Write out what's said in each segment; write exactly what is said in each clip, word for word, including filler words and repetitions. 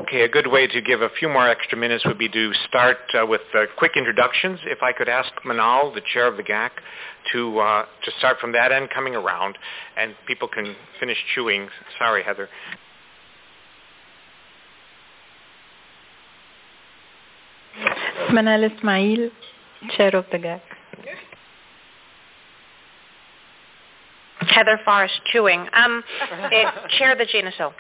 Okay, a good way to give a few more extra minutes would be to start uh, with uh, quick introductions. If I could ask Manal, the chair of the G A C, to uh, to start from that end, coming around, and people can finish chewing. Sorry, Heather. Manal Ismail, chair of the G A C. Heather Forrest, chewing. Um, uh, chair of the G N S O.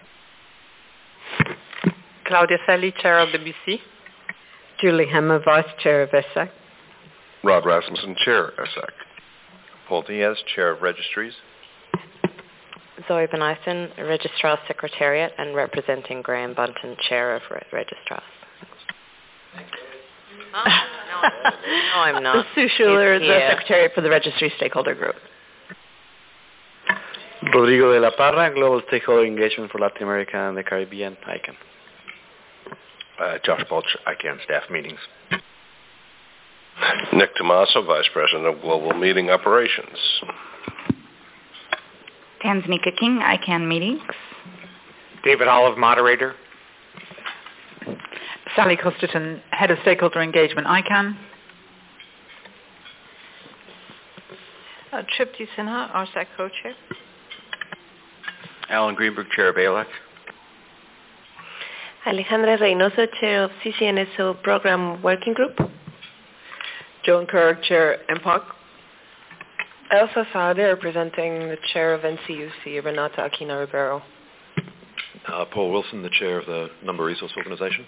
Claudia Selly, chair of the B C. Julie Hammer, vice chair of S A C. Rod Rasmussen, chair, S A C. Paul Diaz, chair of registries. Zoe Benighton, registrar secretariat and representing Graham Bunton, chair of Re- registrars. Oh, no. No, I'm not. Sue Schuler, It's the here. secretary for the registry stakeholder group. Rodrigo de la Parra, Global Stakeholder Engagement for Latin America and the Caribbean, I C A N. Uh, Josh Balch, I C A N staff meetings. Nick Tomaso, vice president of global meeting operations. Tanzania King, I C A N meetings. David Olive, moderator. Sally Costerton, head of stakeholder engagement, I C A N. Uh, Tripti Sinha, R S A C co-chair. Alan Greenberg, chair of A L E C. Alejandra Reynoso, chair of C C N S O Program Working Group. Joan Kerr, chair, M P O C. Elsa Saade, representing the chair of N C U C, Renata Aquino Ribeiro. Uh, Paul Wilson, the chair of the Number Resource Organization.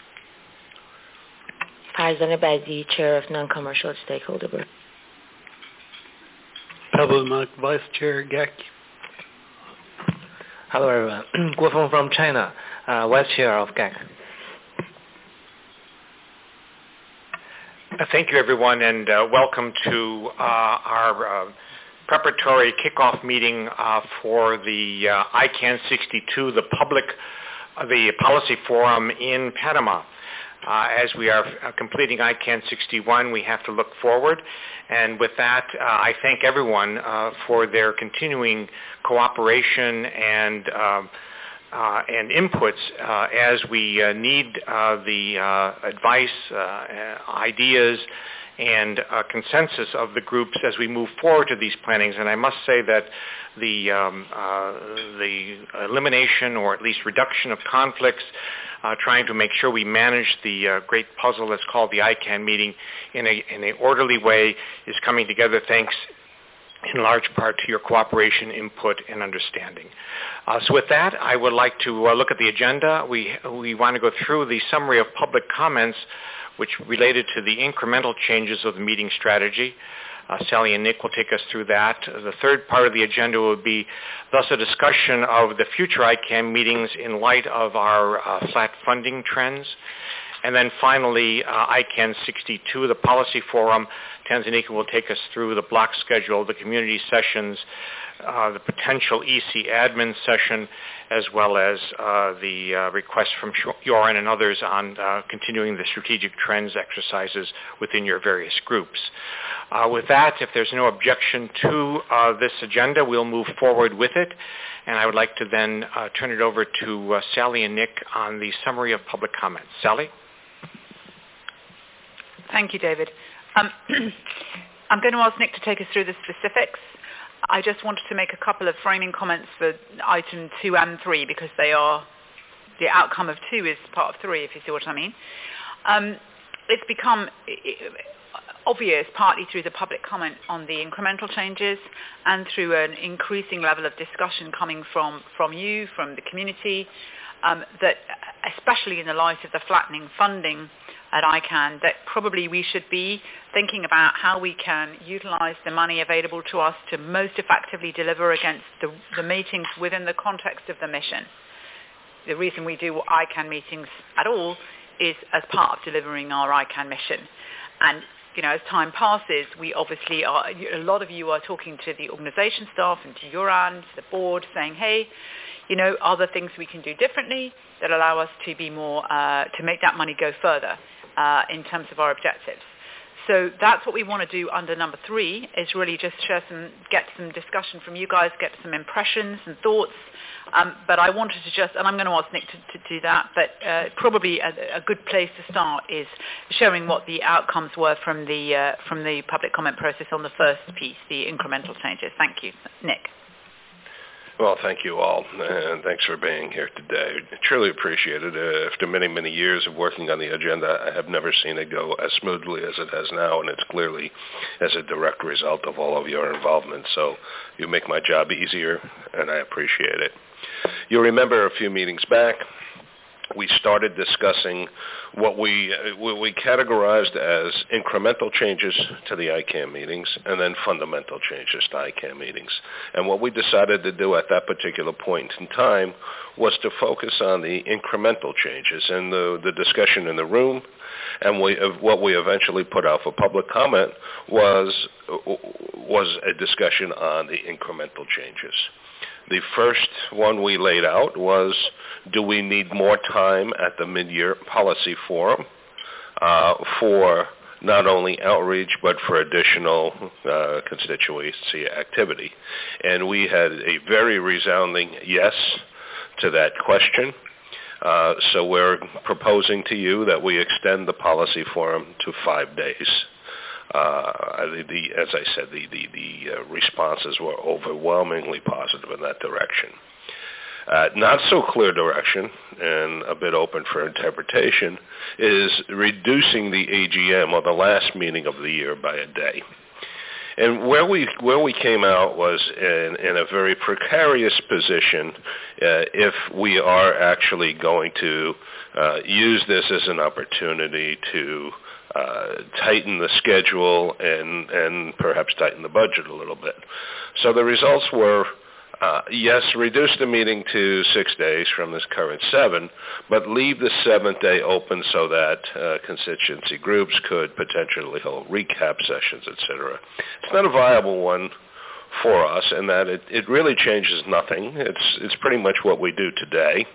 Farzana Badi, chair of Non-Commercial Stakeholder Group. Pablo Mak, vice chair, G A C. Hello everyone, Guo Feng from China, uh, vice chair of G A C. Uh, thank you, everyone, and uh, welcome to uh, our uh, preparatory kickoff meeting uh, for the uh, I C A N sixty-two, the public, uh, the policy forum in Panama. Uh, as we are uh, completing I C A N sixty-one, we have to look forward. And with that, uh, I thank everyone uh, for their continuing cooperation and uh, uh, and inputs uh, as we uh, need uh, the uh, advice, uh, ideas, and uh, consensus of the groups as we move forward to these plannings. And I must say that the um, uh, the elimination or at least reduction of conflicts, uh, trying to make sure we manage the uh, great puzzle that's called the I C A N meeting in a in an orderly way is coming together thanks in large part to your cooperation, input, and understanding. Uh, so with that, I would like to uh, look at the agenda. We, we want to go through the summary of public comments which related to the incremental changes of the meeting strategy. Uh, Sally and Nick will take us through that. The third part of the agenda will be thus a discussion of the future I C A N meetings in light of our uh, flat funding trends. And then finally, uh, I C A N sixty-two, the policy forum. Tanzania will take us through the block schedule, the community sessions, uh, the potential E C admin session, as well as uh, the uh, request from Joran and others on uh, continuing the strategic trends exercises within your various groups. Uh, with that, if there's no objection to uh, this agenda, we'll move forward with it. And I would like to then uh, turn it over to uh, Sally and Nick on the summary of public comments. Sally? Thank you, David. Um, I'm going to ask Nick to take us through the specifics. I just wanted to make a couple of framing comments for item two and three because they are, the outcome of two is part of three, if you see what I mean. Um, it's become obvious partly through the public comment on the incremental changes and through an increasing level of discussion coming from, from you, from the community, um, that especially in the light of the flattening funding at I C A N, that probably we should be thinking about how we can utilize the money available to us to most effectively deliver against the, the meetings within the context of the mission. The reason we do I C A N meetings at all is as part of delivering our I C A N mission. And you know, as time passes, we obviously are, a lot of you are talking to the organization staff and to Joran, to the board, saying, hey, you know, are there things we can do differently that allow us to be more, uh, to make that money go further uh, in terms of our objectives? So that's what we want to do under number three, is really just share some, get some discussion from you guys, get some impressions and thoughts. Um, but I wanted to just, and I'm going to ask Nick to, to do that, but uh, probably a, a good place to start is showing what the outcomes were from the, uh, from the public comment process on the first piece, the incremental changes. Thank you. Nick. Well, thank you all, and thanks for being here today. I truly appreciate it. Uh, after many, many years of working on the agenda, I have never seen it go as smoothly as it has now, and it's clearly as a direct result of all of your involvement. So you make my job easier, and I appreciate it. You'll remember a few meetings back, we started discussing what we what we categorized as incremental changes to the I CAN meetings and then fundamental changes to I CAN meetings. And what we decided to do at that particular point in time was to focus on the incremental changes and the, the discussion in the room. And we, what we eventually put out for public comment was was a discussion on the incremental changes. The first one we laid out was, do we need more time at the mid-year policy forum uh, for not only outreach but for additional uh, constituency activity? And we had a very resounding yes to that question. Uh, so we're proposing to you that we extend the policy forum to five days. Uh, the, the, as I said, the, the, the uh, responses were overwhelmingly positive in that direction. Uh, not so clear direction, and a bit open for interpretation, is reducing the A G M, or the last meeting of the year, by a day. And where we where we came out was in, in a very precarious position uh, if we are actually going to uh, use this as an opportunity to Uh, tighten the schedule and, and perhaps tighten the budget a little bit. So the results were, uh, yes, reduce the meeting to six days from this current seven, but leave the seventh day open so that uh, constituency groups could potentially hold recap sessions, et cetera. It's not a viable one for us in that it, it really changes nothing. It's, it's pretty much what we do today.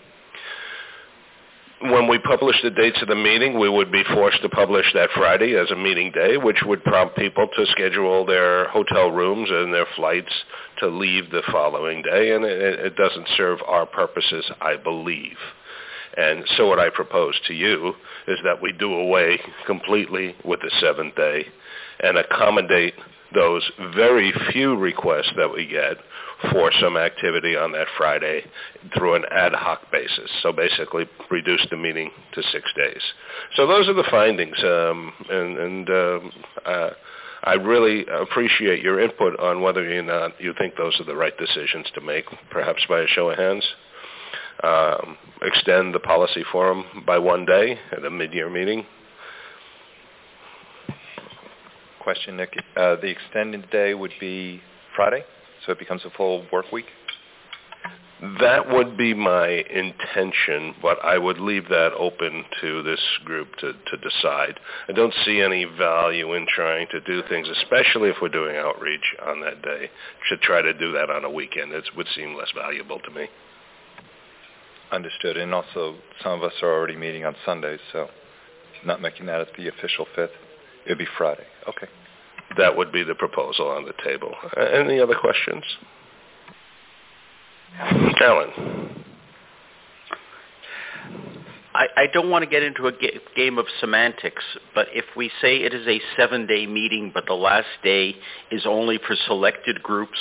When we publish the dates of the meeting, we would be forced to publish that Friday as a meeting day, which would prompt people to schedule their hotel rooms and their flights to leave the following day, and it, it doesn't serve our purposes, I believe. And so what I propose to you is that we do away completely with the seventh day and accommodate those very few requests that we get for some activity on that Friday through an ad hoc basis. So basically reduce the meeting to six days. So those are the findings, um, and, and um, uh, I really appreciate your input on whether or not you think those are the right decisions to make, perhaps by a show of hands. Um, extend the policy forum by one day at a mid-year meeting. Question, Nick. Uh, the extended day would be Friday, so it becomes a full work week? That would be my intention, but I would leave that open to this group to, to decide. I don't see any value in trying to do things, especially if we're doing outreach on that day, to try to do that on a weekend. It would seem less valuable to me. Understood. And also, some of us are already meeting on Sundays, so not making that as the official fifth. It would be Friday. Okay. That would be the proposal on the table. Uh, any other questions? Alan. I, I don't want to get into a ga- game of semantics, but if we say it is a seven-day meeting, but the last day is only for selected groups,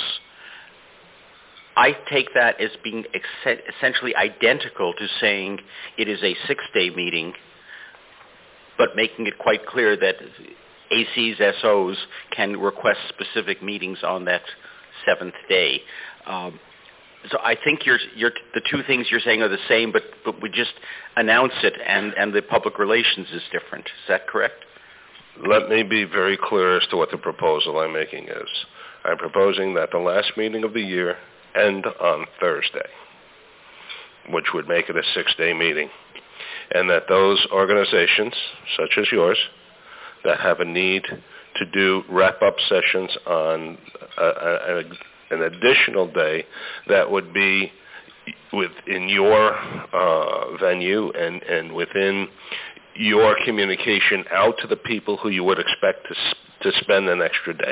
I take that as being ex- essentially identical to saying it is a six-day meeting, but making it quite clear that A Cs, S Os can request specific meetings on that seventh day. Um, so I think you're, you're, the two things you're saying are the same, but, but we just announce it, and, and the public relations is different. Is that correct? Let me be very clear as to what the proposal I'm making is. I'm proposing that the last meeting of the year end on Thursday, which would make it a six-day meeting, and that those organizations, such as yours, that have a need to do wrap-up sessions on a, a, an additional day that would be within your uh, venue and, and within your communication out to the people who you would expect to to spend an extra day.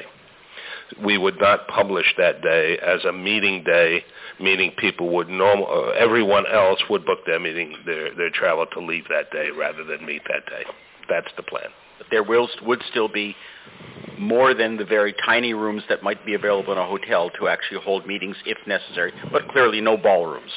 We would not publish that day as a meeting day, meaning people would normal, uh, everyone else would book their meeting, their, their travel to leave that day rather than meet that day. That's the plan. But there will, would still be more than the very tiny rooms that might be available in a hotel to actually hold meetings if necessary, but clearly no ballrooms.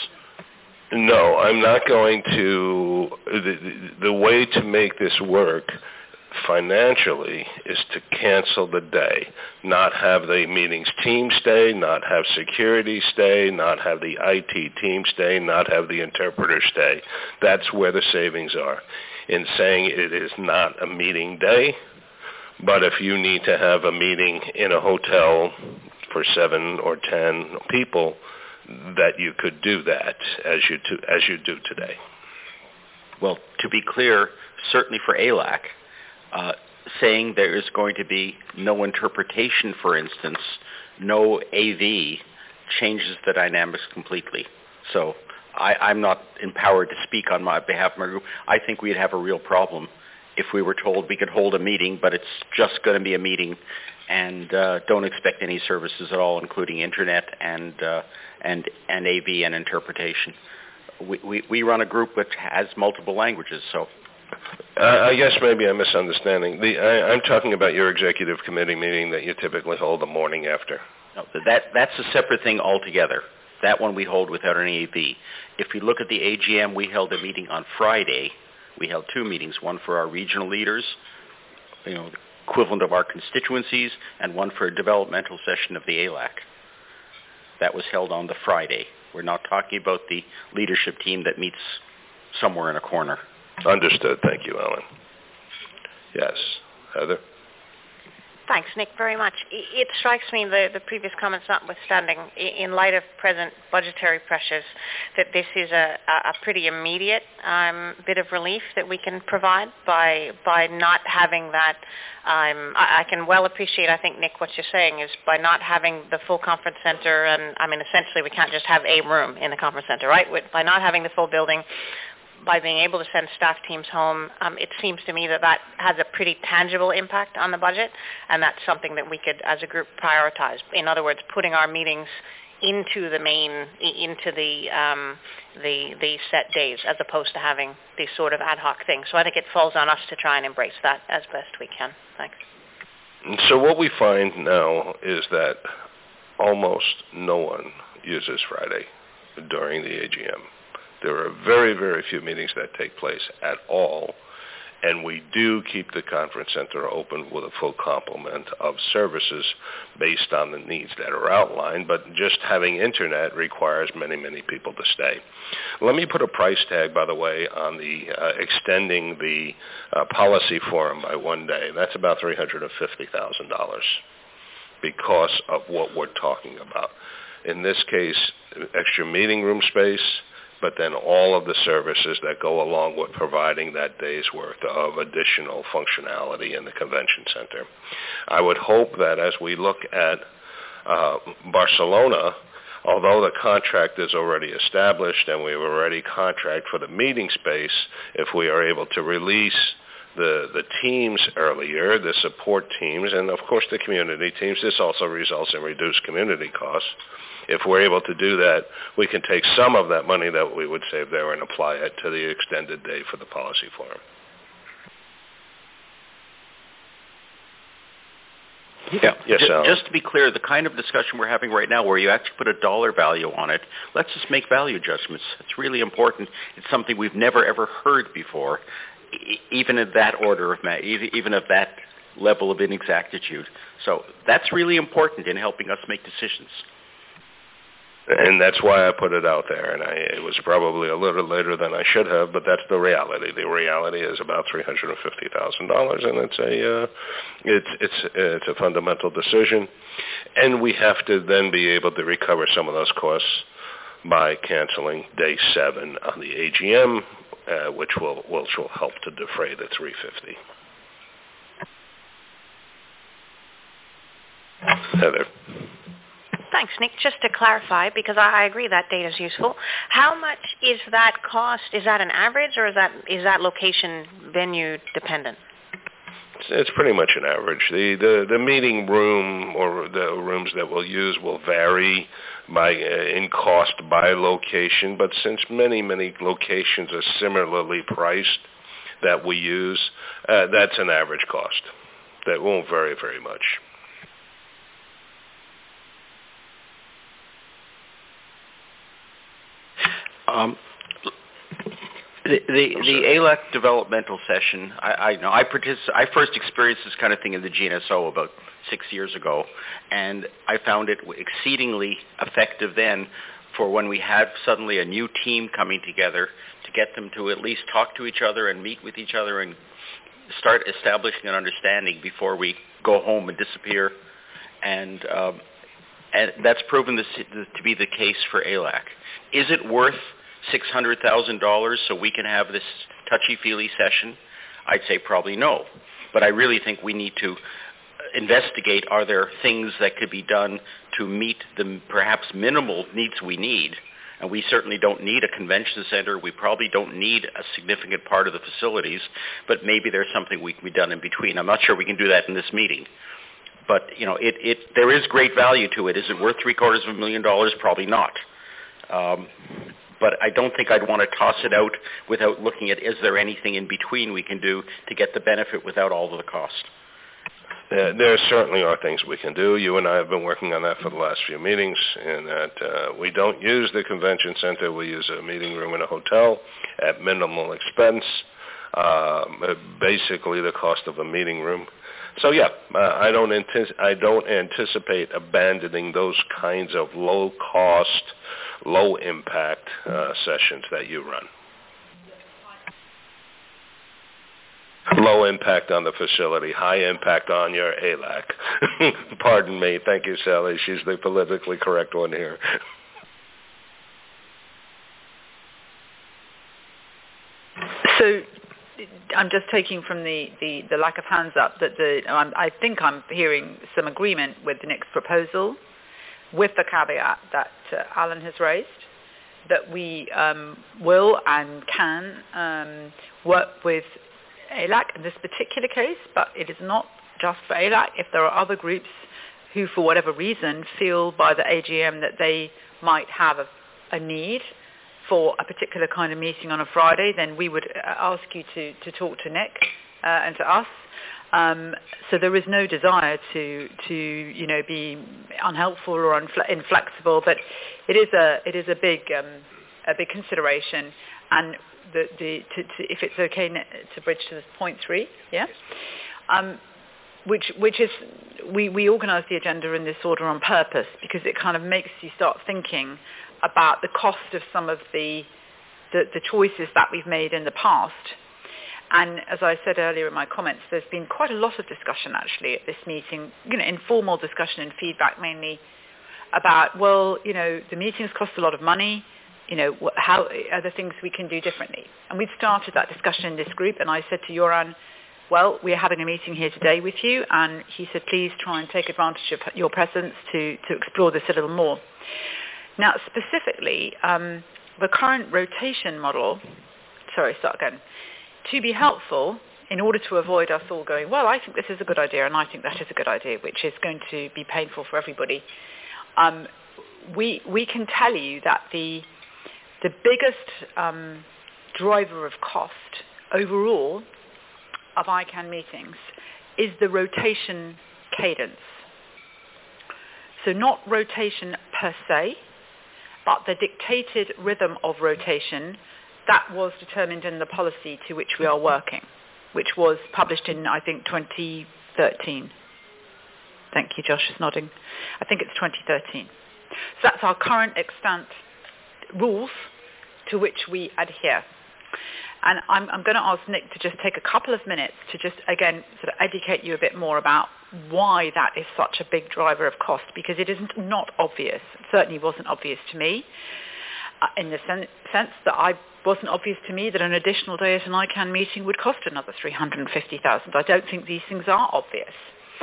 No, I'm not going to, the, the, the way to make this work financially is to cancel the day, not have the meetings team stay, not have security stay, not have the I T team stay, not have the interpreter stay. That's where the savings are. In saying it is not a meeting day, but if you need to have a meeting in a hotel for seven or ten people, that you could do that as you to, as you do today. Well, to be clear, certainly for A L A C, Uh, saying there is going to be no interpretation, for instance, no A V, changes the dynamics completely. So I, I'm not empowered to speak on my behalf of my group. I think we'd have a real problem if we were told we could hold a meeting, but it's just going to be a meeting, and uh, don't expect any services at all, including internet and uh, and and A V and interpretation. We, we we run a group which has multiple languages, so. Uh, I guess maybe I'm misunderstanding. The, I, I'm talking about your executive committee meeting that you typically hold the morning after. No, that that's a separate thing altogether. That one we hold without an A V. If you look at the A G M, we held a meeting on Friday. We held two meetings, one for our regional leaders, you know, equivalent of our constituencies, and one for a developmental session of the A L A C. That was held on the Friday. We're not talking about the leadership team that meets somewhere in a corner. Understood. Thank you, Ellen. Yes. Heather? Thanks, Nick, very much. It strikes me, the, the previous comments notwithstanding, in light of present budgetary pressures, that this is a, a pretty immediate um, bit of relief that we can provide by by not having that. Um, I, I can well appreciate, I think, Nick, what you're saying is by not having the full conference center, and I mean, essentially we can't just have a room in the conference center, right? With, by not having the full building, by being able to send staff teams home, um, it seems to me that that has a pretty tangible impact on the budget, and that's something that we could, as a group, prioritize. In other words, putting our meetings into the main, into the um, the the set days, as opposed to having these sort of ad hoc things. So I think it falls on us to try and embrace that as best we can. Thanks. So what we find now is that almost no one uses Friday during the A G M. There are very, very few meetings that take place at all, and we do keep the conference center open with a full complement of services based on the needs that are outlined, but just having internet requires many, many people to stay. Let me put a price tag, by the way, on the uh, extending the uh, policy forum by one day. That's about three hundred fifty thousand dollars because of what we're talking about. In this case, extra meeting room space, but then all of the services that go along with providing that day's worth of additional functionality in the convention center. I would hope that as we look at uh, Barcelona, although the contract is already established and we've already contracted for the meeting space, if we are able to release the, the teams earlier, the support teams, and of course the community teams, this also results in reduced community costs. If we're able to do that, we can take some of that money that we would save there and apply it to the extended day for the policy forum. Yeah. Yes, just, Alan. just to be clear, the kind of discussion we're having right now where you actually put a dollar value on it, let's just make value judgments. It's really important. It's something we've never, ever heard before, e- even at that order of, ma- even at that level of inexactitude. So that's really important in helping us make decisions. And that's why I put it out there, and I, it was probably a little later than I should have, but that's the reality. The reality is about three hundred fifty thousand dollars, and it's a uh, it's it's it's a fundamental decision, and we have to then be able to recover some of those costs by canceling day seven on the A G M, uh, which will which will help to defray the three hundred fifty. Th- Thanks, Nick. Just to clarify, because I agree that data is useful, how much is that cost? Is that an average, or is that is that location venue dependent? It's, it's pretty much an average. The, the the meeting room or the rooms that we'll use will vary by uh, in cost by location, but since many many locations are similarly priced that we use, uh, that's an average cost. That won't vary very much. Um, the the, the A L A C developmental session, I, I know I partic- I first experienced this kind of thing in the G N S O about six years ago, and I found it exceedingly effective then for when we had suddenly a new team coming together to get them to at least talk to each other and meet with each other and start establishing an understanding before we go home and disappear. And, um, and that's proven this, to be the case for A L A C. Is it worth six hundred thousand dollars so we can have this touchy-feely session? I'd say probably no. But I really think we need to investigate, are there things that could be done to meet the perhaps minimal needs we need? And we certainly don't need a convention center. We probably don't need a significant part of the facilities, but maybe there's something we can be done in between. I'm not sure we can do that in this meeting. But, you know, it, it, there is great value to it. Is it worth three quarters of a million dollars? Probably not. Um, but I don't think I'd want to toss it out without looking at, is there anything in between we can do to get the benefit without all of the cost? Uh, there certainly are things we can do. You and I have been working on that for the last few meetings, and that uh, we don't use the convention center. We use a meeting room in a hotel at minimal expense, um, basically the cost of a meeting room. So yeah, uh, I don't antici- I don't anticipate abandoning those kinds of low-cost, low-impact uh, sessions that you run. Low impact on the facility, high impact on your A L A C. Pardon me. Thank you, Sally. She's the politically correct one here. So I'm just taking from the, the, the lack of hands up that the um, I think I'm hearing some agreement with Nick's proposal, with the caveat that uh, Alan has raised, that we um, will and can um, work with A L A C in this particular case, but it is not just for A L A C. If there are other groups who, for whatever reason, feel by the A G M that they might have a, a need for a particular kind of meeting on a Friday, then we would ask you to, to talk to Nick uh, and to us. Um, so there is no desire to, to you know, be unhelpful or unfle- inflexible, but it is a it is a big um, a big consideration. And the, the to, to, if it's okay to bridge to this point three, yeah, um, which which is we we organise the agenda in this order on purpose because it kind of makes you start thinking about the cost of some of the the, the choices that we've made in the past. And as I said earlier in my comments, there's been quite a lot of discussion actually at this meeting, you know, informal discussion and feedback mainly about, well, you know, the meetings cost a lot of money, you know, how are there things we can do differently? And we'd started that discussion in this group, and I said to Joran, well, we're having a meeting here today with you, and he said, please try and take advantage of your presence to, to explore this a little more. Now, specifically, um, the current rotation model, sorry, start again, to be helpful in order to avoid us all going, well, I think this is a good idea and I think that is a good idea, which is going to be painful for everybody. Um, we we can tell you that the the biggest um, driver of cost overall of I CAN meetings is the rotation cadence. So not rotation per se, but the dictated rhythm of rotation that was determined in the policy to which we are working, which was published in, I think, twenty thirteen. Thank you, Josh is nodding. I think it's twenty thirteen. So that's our current extant rules to which we adhere. And I'm, I'm going to ask Nick to just take a couple of minutes to just, again, sort of educate you a bit more about why that is such a big driver of cost, because it isn't not obvious. It certainly wasn't obvious to me. Uh, in the sen- sense that I wasn't obvious to me that an additional day at an I CAN meeting would cost another three hundred fifty thousand dollars. I don't think these things are obvious.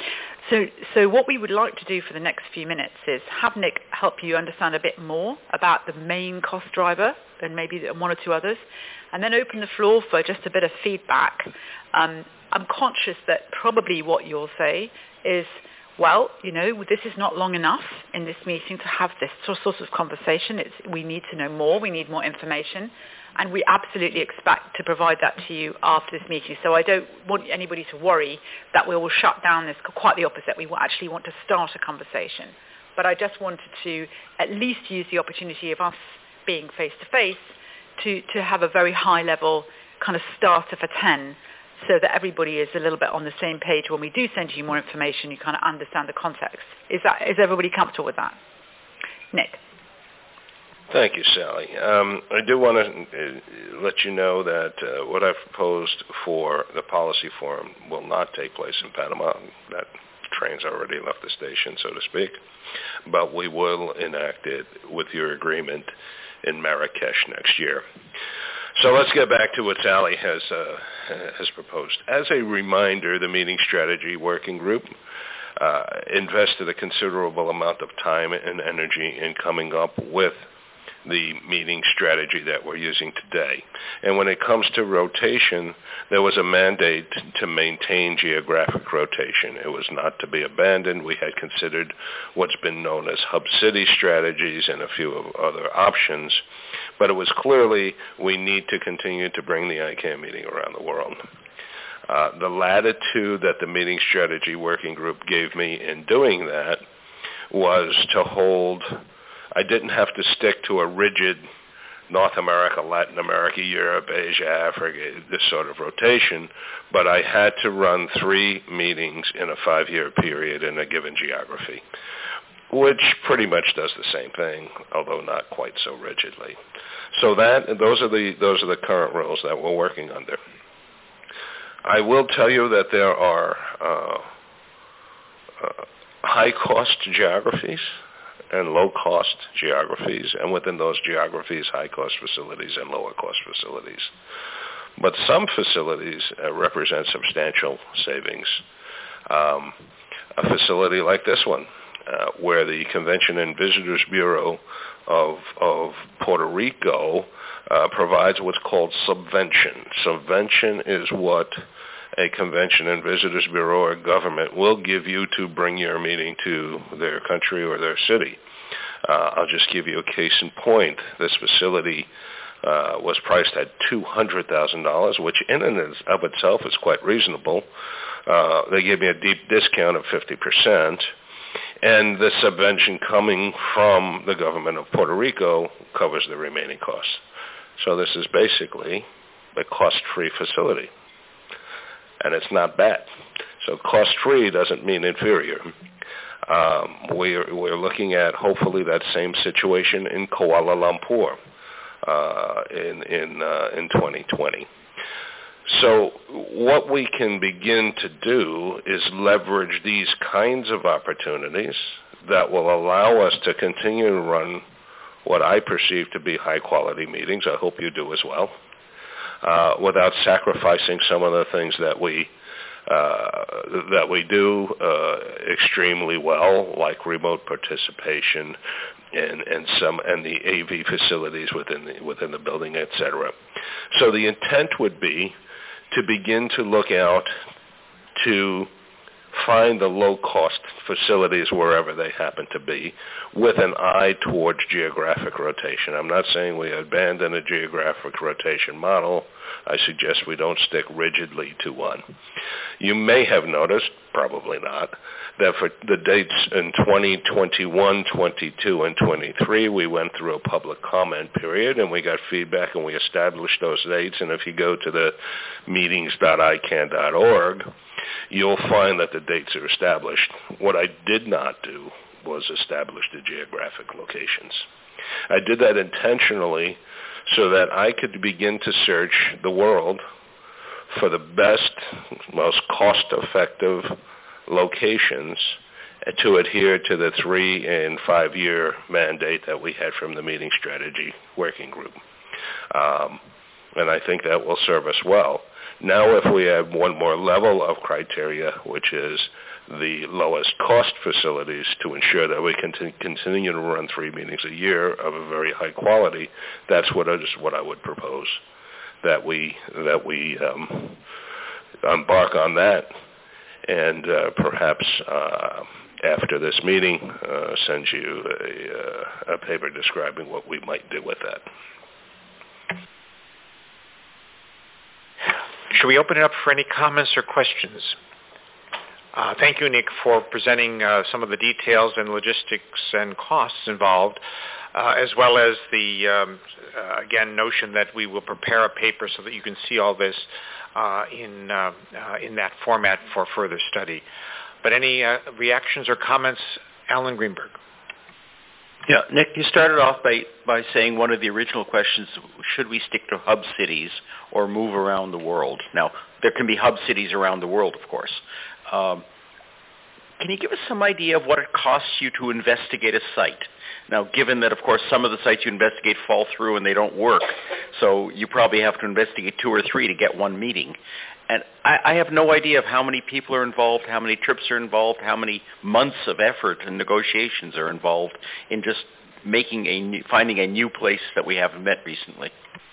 So, so what we would like to do for the next few minutes is have Nick help you understand a bit more about the main cost driver and maybe one or two others, and then open the floor for just a bit of feedback. Um, I'm conscious that probably what you'll say is, well, you know, this is not long enough in this meeting to have this sort of conversation. It's, we need to know more. We need more information. And we absolutely expect to provide that to you after this meeting. So I don't want anybody to worry that we will shut down this. Quite the opposite. We will actually want to start a conversation. But I just wanted to at least use the opportunity of us being face-to-face to, to have a very high-level kind of starter for ten, so that everybody is a little bit on the same page. When we do send you more information, you kind of understand the context. Is that is everybody comfortable with that? Nick? Thank you, Sally. Um, I do want to uh, let you know that uh, what I've proposed for the policy forum will not take place in Panama. That train's already left the station, so to speak. But we will enact it with your agreement in Marrakesh next year. So let's get back to what Sally has uh, has proposed. As a reminder, the Meeting Strategy Working Group uh, invested a considerable amount of time and energy in coming up with the meeting strategy that we're using today. And when it comes to rotation, there was a mandate to maintain geographic rotation. It was not to be abandoned. We had considered what's been known as hub city strategies and a few other options, but it was clearly we need to continue to bring the I CANN meeting around the world. Uh, the latitude that the Meeting Strategy Working Group gave me in doing that was to hold. I didn't have to stick to a rigid North America, Latin America, Europe, Asia, Africa, this sort of rotation, but I had to run three meetings in a five-year period in a given geography, which pretty much does the same thing, although not quite so rigidly. So that those are the those are the current rules that we're working under. I will tell you that there are uh, uh, high-cost geographies and low-cost geographies, and within those geographies, high-cost facilities and lower-cost facilities. But some facilities uh, represent substantial savings. Um, a facility like this one, uh, where the Convention and Visitors Bureau of, of Puerto Rico uh, provides what's called subvention. Subvention is what a Convention and Visitors Bureau or government will give you to bring your meeting to their country or their city. Uh, I'll just give you a case in point. This facility uh, was priced at two hundred thousand dollars, which in and of itself is quite reasonable. Uh, they gave me a deep discount of fifty percent, and the subvention coming from the government of Puerto Rico covers the remaining costs. So this is basically a cost-free facility. And it's not bad. So cost-free doesn't mean inferior. Um, we're, we're looking at hopefully that same situation in Kuala Lumpur uh, in in, uh, in twenty twenty. So what we can begin to do is leverage these kinds of opportunities that will allow us to continue to run what I perceive to be high-quality meetings. I hope you do as well. Uh, without sacrificing some of the things that we uh, that we do uh, extremely well, like remote participation and, and some and the A V facilities within the within the building, et cetera. So the intent would be to begin to look out to find the low-cost facilities wherever they happen to be with an eye towards geographic rotation. I'm not saying we abandon a geographic rotation model. I suggest we don't stick rigidly to one. You may have noticed, probably not, that for the dates in twenty twenty-one, twenty-two, and twenty-three, we went through a public comment period, and we got feedback, and we established those dates. And if you go to the meetings dot I CANN dot org, you'll find that the dates are established. What I did not do was establish the geographic locations. I did that intentionally so that I could begin to search the world for the best, most cost-effective locations to adhere to the three and five-year mandate that we had from the Meeting Strategy Working Group. Um, and I think that will serve us well. Now, if we have one more level of criteria, which is the lowest cost facilities to ensure that we can t- continue to run three meetings a year of a very high quality, that's what I, just what I would propose, that we that we um, embark on that, and uh, perhaps uh, after this meeting, uh, send you a, uh, a paper describing what we might do with that. Should we open it up for any comments or questions? Uh, thank you, Nick, for presenting uh, some of the details and logistics and costs involved, uh, as well as the, um, uh, again, notion that we will prepare a paper so that you can see all this uh, in, uh, uh, in that format for further study. But any uh, reactions or comments? Alan Greenberg. Yeah, Nick, you started off by, by saying one of the original questions, should we stick to hub cities or move around the world? Now, there can be hub cities around the world, of course. Um, can you give us some idea of what it costs you to investigate a site? Now, given that, of course, some of the sites you investigate fall through and they don't work, so you probably have to investigate two or three to get one meeting. And I, I have no idea of how many people are involved, how many trips are involved, how many months of effort and negotiations are involved in just making a new, finding a new place that we haven't met recently.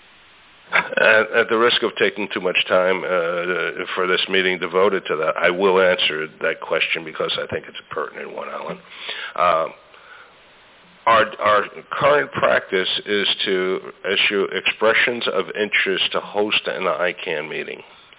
At, at the risk of taking too much time uh, for this meeting devoted to that, I will answer that question because I think it's a pertinent one, Alan. Uh, Our, our current practice is to issue expressions of interest to host an I CANN meeting.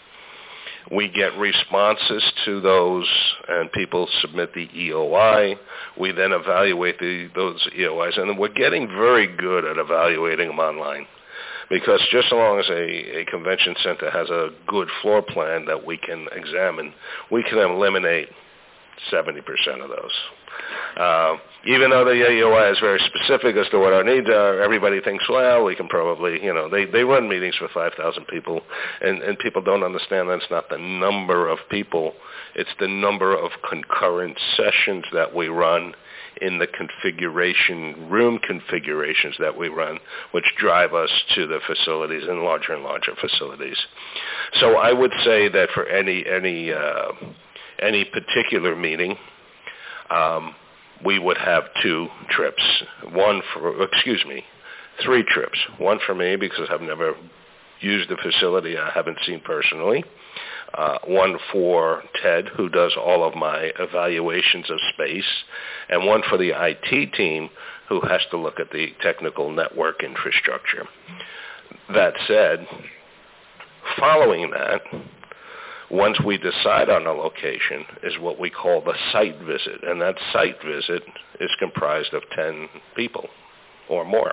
We get responses to those, and people submit the E O I. We then evaluate the, those E O Is, and we're getting very good at evaluating them online, because just so long as a, a convention center has a good floor plan that we can examine, we can eliminate seventy percent of those. Uh, even though the E O I is very specific as to what our needs are, everybody thinks, well, we can probably, you know, they, they run meetings for five thousand people, and, and people don't understand that it's not the number of people, it's the number of concurrent sessions that we run in the configuration, room configurations that we run, which drive us to the facilities and larger and larger facilities. So I would say that for any, any, uh, any particular meeting, Um, we would have two trips. One for, excuse me, three trips. One for me because I've never used the facility I haven't seen personally. Uh, one for Ted, who does all of my evaluations of space. And one for the I T team, who has to look at the technical network infrastructure. That said, following that, once we decide on a location, is what we call the site visit. And that site visit is comprised of ten people or more.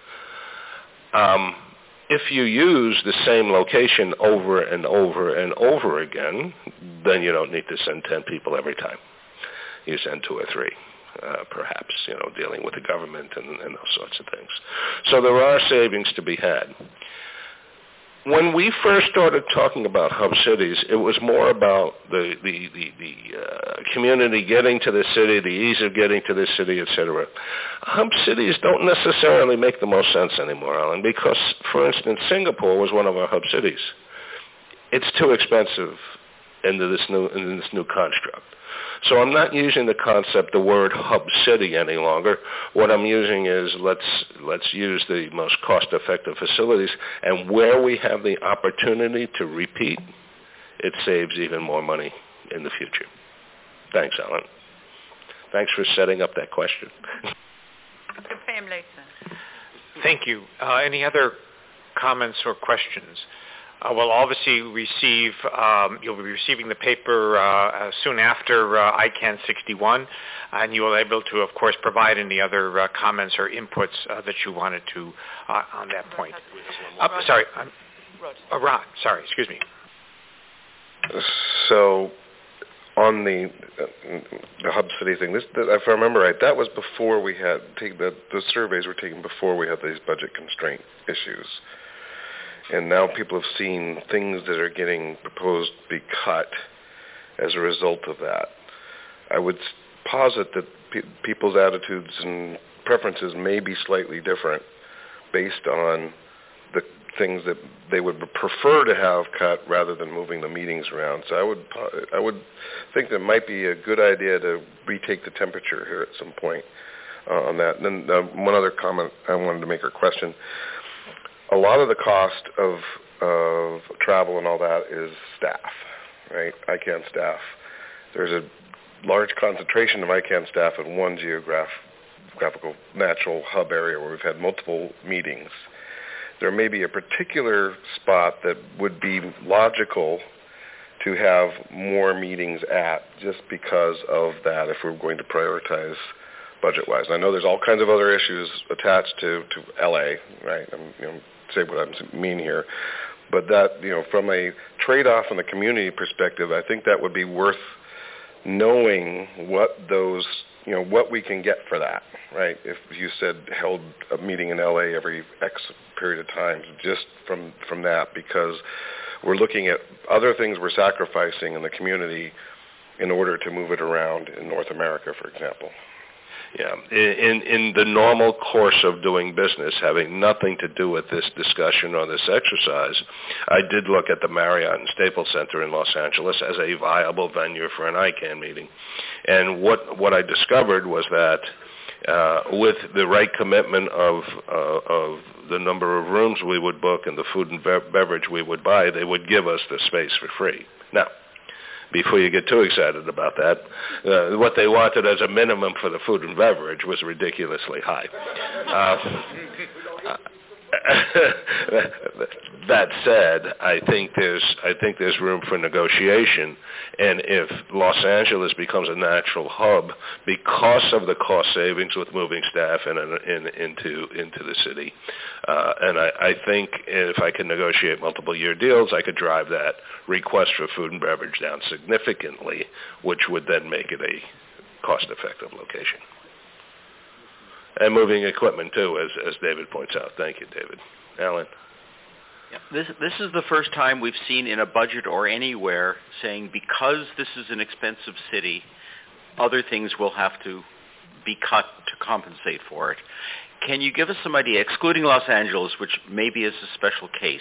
Um, if you use the same location over and over and over again, then you don't need to send ten people every time. You send two or three, uh, perhaps, you know, dealing with the government and, and those sorts of things. So there are savings to be had. When we first started talking about hub cities, it was more about the the the, the uh, community getting to the city, the ease of getting to the city, et cetera. Hub cities don't necessarily make the most sense anymore, Alan, because, for instance, Singapore was one of our hub cities. It's too expensive into this new in this new construct. So I'm not using the concept, the word hub city any longer. What I'm using is let's let's use the most cost-effective facilities, and where we have the opportunity to repeat, it saves even more money in the future. Thanks, Alan. Thanks for setting up that question. Thank you. Uh, any other comments or questions? Uh, we'll obviously receive, um, you'll be receiving the paper uh, uh, soon after uh, I CANN sixty-one, and you will be able to, of course, provide any other uh, comments or inputs uh, that you wanted to uh, on that point. Uh, sorry, um, uh, Rod, sorry, excuse me. So, on the uh, the hub city thing, this, if I remember right, that was before we had, take the, the surveys were taken before we had these budget constraint issues. And now people have seen things that are getting proposed be cut as a result of that. I would posit that pe- people's attitudes and preferences may be slightly different based on the things that they would prefer to have cut rather than moving the meetings around. So I would I would think that might be a good idea to retake the temperature here at some point uh, on that. And then uh, one other comment I wanted to make, or question. A lot of the cost of of travel and all that is staff, right? I CAN staff. There's a large concentration of I CAN staff in one geographical natural hub area where we've had multiple meetings. There may be a particular spot that would be logical to have more meetings at, just because of that, if we're going to prioritize budget-wise. And I know there's all kinds of other issues attached to, to L A, right? I'm, you know, say what I mean here. But that, you know, from a trade-off in the community perspective, I think that would be worth knowing what those, you know, what we can get for that, right? If you said held a meeting in L A every X period of time, just from, from that, because we're looking at other things we're sacrificing in the community in order to move it around in North America, for example. Yeah, in in the normal course of doing business, having nothing to do with this discussion or this exercise, I did look at the Marriott and Staples Center in Los Angeles as a viable venue for an I CAN meeting. And what, what I discovered was that uh, with the right commitment of, uh, of the number of rooms we would book and the food and be- beverage we would buy, they would give us the space for free. Now, before you get too excited about that, uh, what they wanted as a minimum for the food and beverage was ridiculously high. Uh, that said, I think there's I think there's room for negotiation, and if Los Angeles becomes a natural hub because of the cost savings with moving staff in, in, into into the city, uh, and I, I think if I could negotiate multiple year deals, I could drive that request for food and beverage down significantly, which would then make it a cost-effective location. And moving equipment, too, as, as David points out. Thank you, David. Alan? Yeah, this, this is the first time we've seen in a budget or anywhere saying because this is an expensive city, other things will have to be cut to compensate for it. Can you give us some idea, excluding Los Angeles, which maybe is a special case,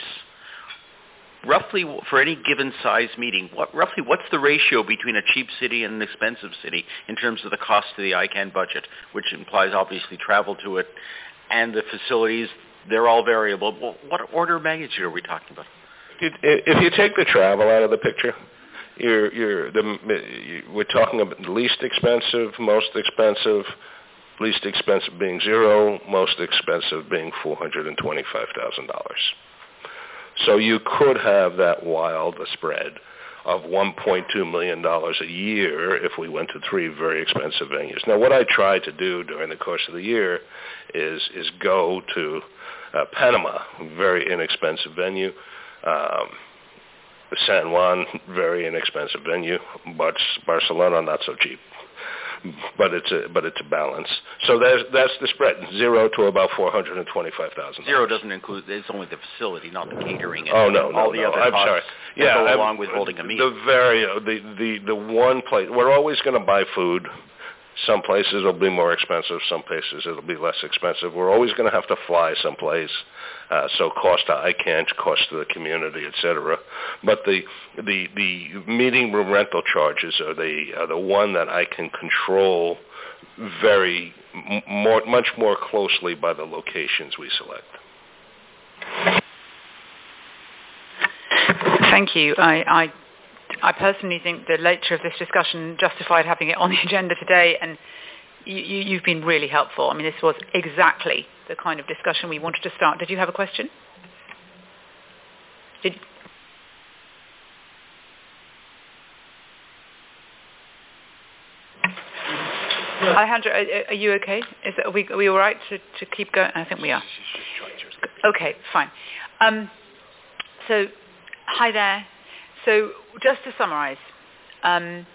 roughly for any given size meeting, what, roughly what's the ratio between a cheap city and an expensive city in terms of the cost to the I CAN budget, which implies obviously travel to it and the facilities? They're all variable. Well, what order of magnitude are we talking about? If you take the travel out of the picture, you're, you're the, we're talking about least expensive, most expensive, least expensive being zero, most expensive being four hundred twenty-five thousand dollars. So you could have that wild a spread of one point two million dollars a year if we went to three very expensive venues. Now, what I try to do during the course of the year is is go to uh, Panama, very inexpensive venue, um, San Juan, very inexpensive venue, but Barcelona, not so cheap. But it's a but it's a balance. So there's, that's the spread, zero to about four hundred and twenty-five thousand. Zero doesn't include. It's only the facility, not the catering. And oh no, no, all the no. other I'm costs sorry. that Yeah, go I'm, along with holding a meeting. The very the the the one place we're always going to buy food. Some places it'll be more expensive. Some places it'll be less expensive. We're always going to have to fly someplace. Uh, so cost to I CAN, cost to the community, et cetera. But the the the meeting room rental charges are the are the one that I can control very m- more much more closely by the locations we select. Thank you. I, I I personally think the nature of this discussion justified having it on the agenda today, and you, you, you've been really helpful. I mean, this was exactly the kind of discussion we wanted to start. Did you have a question? Did Alejandro, are, are you okay? Is are we are we all right to, to keep going? I think we are. Okay, fine. Um, so, hi there. So, just to summarise, um,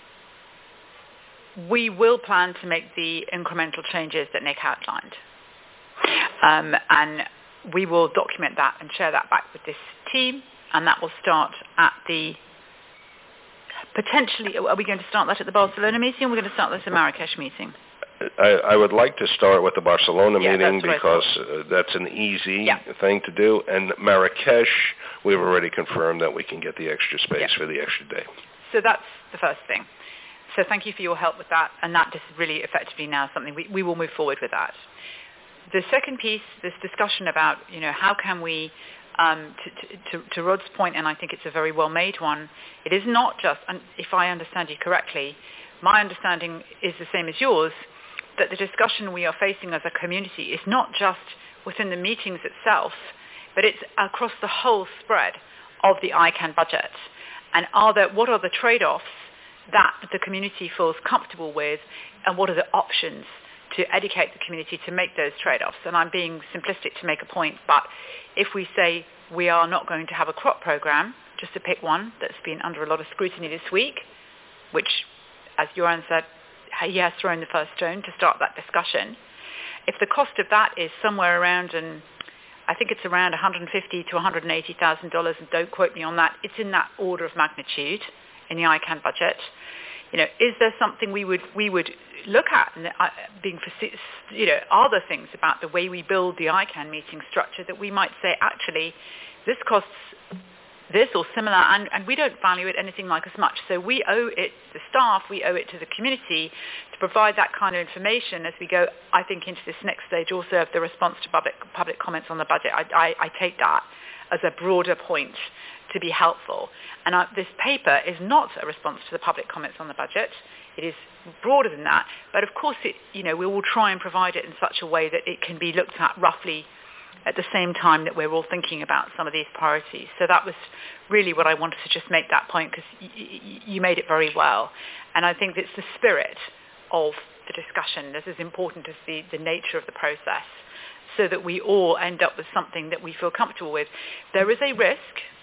we will plan to make the incremental changes that Nick outlined, um, and we will document that and share that back with this team, and that will start at the. Potentially, are we going to start that at the Barcelona meeting, or are we going to start that at the Marrakesh meeting? I, I would like to start with the Barcelona yeah, meeting that's because uh, that's an easy yeah. thing to do. And Marrakesh, we've already confirmed that we can get the extra space yeah. for the extra day. So that's the first thing. So thank you for your help with that. And that is really effectively now something we, we will move forward with that. The second piece, this discussion about, you know, how can we, um, to, to, to Rod's point, and I think it's a very well-made one, it is not just, and if I understand you correctly, my understanding is the same as yours, that the discussion we are facing as a community is not just within the meetings itself, but it's across the whole spread of the I CAN budget. And are there, what are the trade-offs that the community feels comfortable with, and what are the options to educate the community to make those trade-offs? And I'm being simplistic to make a point, but if we say we are not going to have a crop program, just to pick one that's been under a lot of scrutiny this week, which, as Joran said, he has thrown the first stone to start that discussion. If the cost of that is somewhere around, and I think it's around one hundred fifty thousand to one hundred eighty thousand dollars, and don't quote me on that, it's in that order of magnitude in the I CAN budget. You know, is there something we would we would look at? And uh, being, you know, are there things about the way we build the I CAN meeting structure that we might say, actually, this costs this or similar, and, and we don't value it anything like as much. So we owe it to the staff, we owe it to the community to provide that kind of information as we go, I think, into this next stage also of the response to public public comments on the budget. I, I, I take that as a broader point to be helpful. And uh, this paper is not a response to the public comments on the budget. It is broader than that. But of course, it, you know, we will try and provide it in such a way that it can be looked at roughly at the same time that we're all thinking about some of these priorities. So that was really what I wanted to just make that point, because y- y- you made it very well. And I think it's the spirit of the discussion that's as important as the, the nature of the process, so that we all end up with something that we feel comfortable with. There is a risk,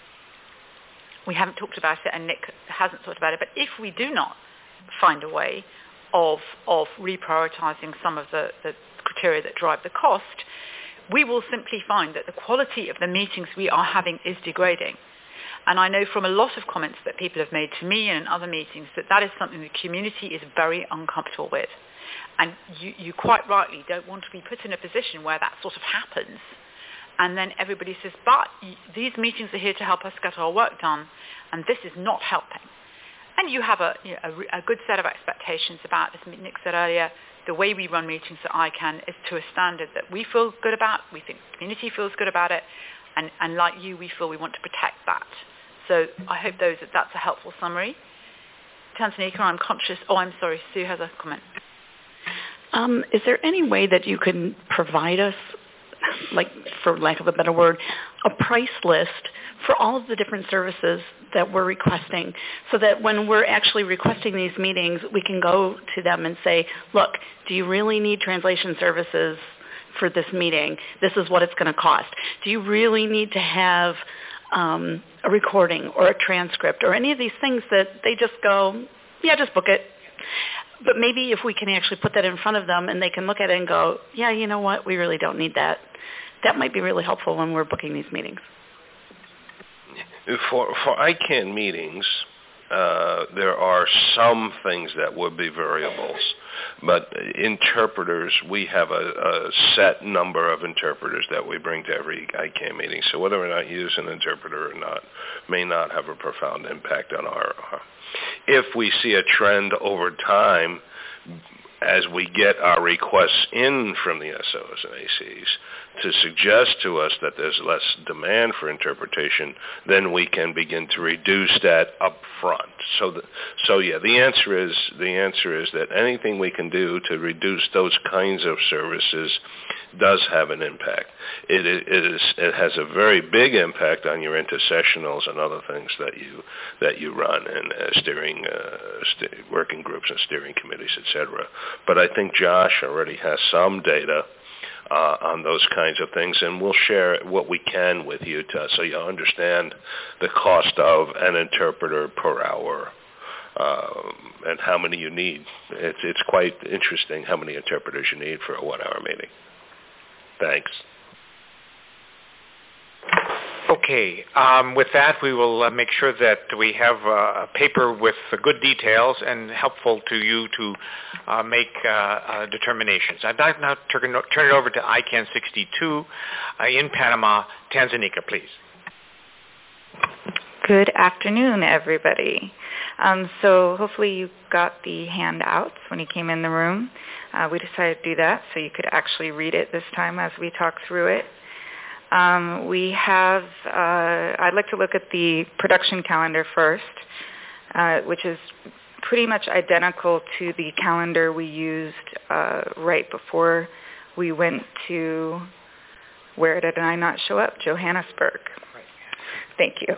we haven't talked about it and Nick hasn't talked about it, but if we do not find a way of, of reprioritizing some of the, the criteria that drive the cost, we will simply find that the quality of the meetings we are having is degrading. And I know from a lot of comments that people have made to me and in other meetings that that is something the community is very uncomfortable with. And you, you quite rightly don't want to be put in a position where that sort of happens. And then everybody says, but these meetings are here to help us get our work done, and this is not helping. And you have a, you know, a, a good set of expectations about, as Nick said earlier, the way we run meetings at I CAN is to a standard that we feel good about, we think the community feels good about it, and, and like you, we feel we want to protect that. So I hope those that's a helpful summary. Tanzania, I'm conscious, oh, I'm sorry, Sue has a comment. Um, is there any way that you can provide us, like, for lack of a better word, a price list for all of the different services that we're requesting, so that when we're actually requesting these meetings, we can go to them and say, look, do you really need translation services for this meeting? This is what it's going to cost. Do you really need to have um, a recording or a transcript or any of these things that they just go, yeah, just book it. But maybe if we can actually put that in front of them and they can look at it and go, yeah, you know what, we really don't need that. That might be really helpful when we're booking these meetings. For for I CAN meetings, uh, there are some things that would be variables, but interpreters, we have a, a set number of interpreters that we bring to every I CAN meeting. So whether or not you use an interpreter or not may not have a profound impact on our. our if we see a trend over time, as we get our requests in from the S Os and A Cs to suggest to us that there's less demand for interpretation, then we can begin to reduce that up front. So, the, so yeah, the answer is the answer is that anything we can do to reduce those kinds of services does have an impact. It, it, it is it has a very big impact on your intersessionals and other things that you that you run and uh, steering uh, st- working groups and steering committees, et cetera. But I think Josh already has some data uh, on those kinds of things, and we'll share what we can with you to, so you understand the cost of an interpreter per hour um, and how many you need. It's, it's quite interesting how many interpreters you need for a one-hour meeting. Thanks. Okay. Um, with that, we will uh, make sure that we have uh, a paper with uh, good details and helpful to you to uh, make uh, uh, determinations. I'd like now to turn, turn it over to I CAN sixty-two uh, in Panama, Tanzania, please. Good afternoon, everybody. Um, so hopefully you got the handouts when you came in the room. Uh, we decided to do that so you could actually read it this time as we talk through it. Um, we have, uh, I'd like to look at the production calendar first, uh, which is pretty much identical to the calendar we used uh, right before we went to, where did I not show up? Johannesburg. Thank you.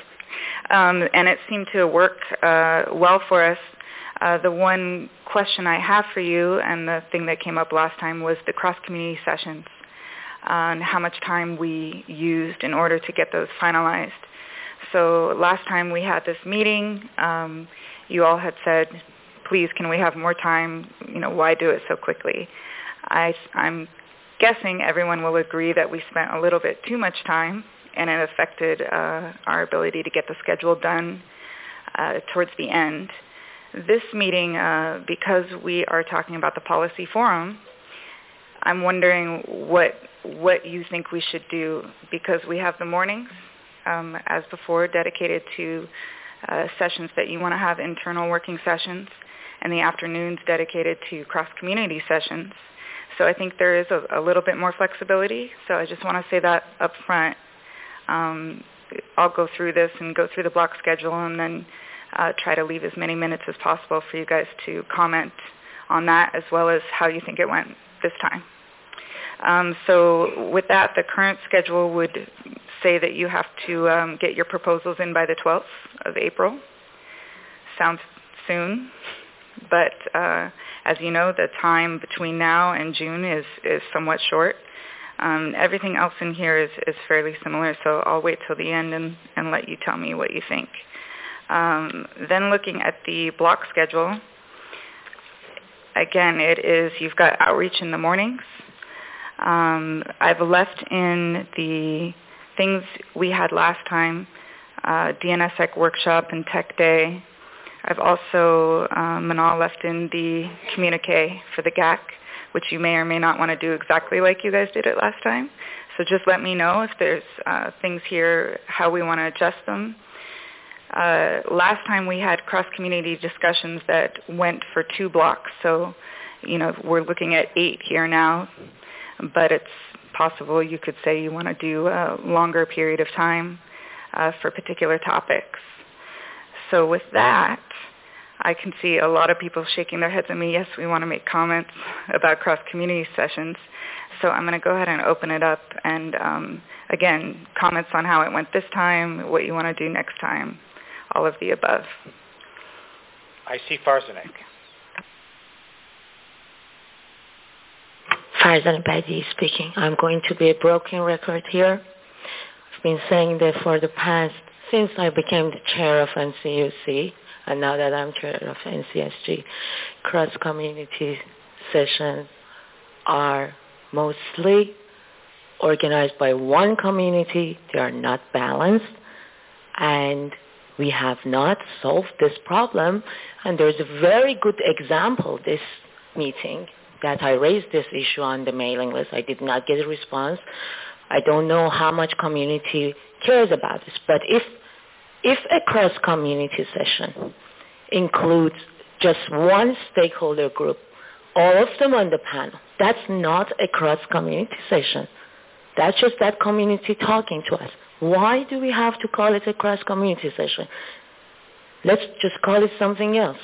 um, and it seemed to work uh, well for us. Uh, the one question I have for you, and the thing that came up last time, was the cross-community sessions. And how much time we used in order to get those finalized. So last time we had this meeting, um, you all had said, please, can we have more time? You know, why do it so quickly? I, I'm guessing everyone will agree that we spent a little bit too much time, and it affected uh, our ability to get the schedule done uh, towards the end. This meeting, uh, because we are talking about the policy forum, I'm wondering what what you think we should do, because we have the mornings, um, as before, dedicated to uh, sessions that you want to have, internal working sessions, and the afternoons dedicated to cross-community sessions. So I think there is a, a little bit more flexibility. So I just want to say that up front. Um, I'll go through this and go through the block schedule and then uh, try to leave as many minutes as possible for you guys to comment on that, as well as how you think it went this time. Um, so with that, the current schedule would say that you have to um, get your proposals in by the twelfth of April. Sounds soon, but uh, as you know, the time between now and June is, is somewhat short. Um, everything else in here is, is fairly similar, so I'll wait till the end and, and let you tell me what you think. Um, then looking at the block schedule, again, it is, you've got outreach in the mornings. Um, I've left in the things we had last time, uh, D N S S E C workshop and tech day. I've also, uh, Manal left in the communique for the G A C, which you may or may not want to do exactly like you guys did it last time. So just let me know if there's uh, things here, how we want to adjust them. Uh, last time we had cross-community discussions that went for two blocks, so you know we're looking at eight here now, but it's possible you could say you want to do a longer period of time uh, for particular topics. So with that, I can see a lot of people shaking their heads at me. Yes, we want to make comments about cross-community sessions. So I'm going to go ahead and open it up. And um, again, comments on how it went this time, what you want to do next time, all of the above. I see Farzanek. Farzan Badi speaking. I'm going to be a broken record here. I've been saying that for the past, since I became the chair of N C U C, and now that I'm chair of N C S G, cross-community sessions are mostly organized by one community. They are not balanced, and we have not solved this problem. And there's a very good example this meeting that I raised this issue on the mailing list. I did not get a response. I don't know how much community cares about this, but if if a cross-community session includes just one stakeholder group, all of them on the panel, that's not a cross-community session. That's just that community talking to us. Why do we have to call it a cross-community session? Let's just call it something else.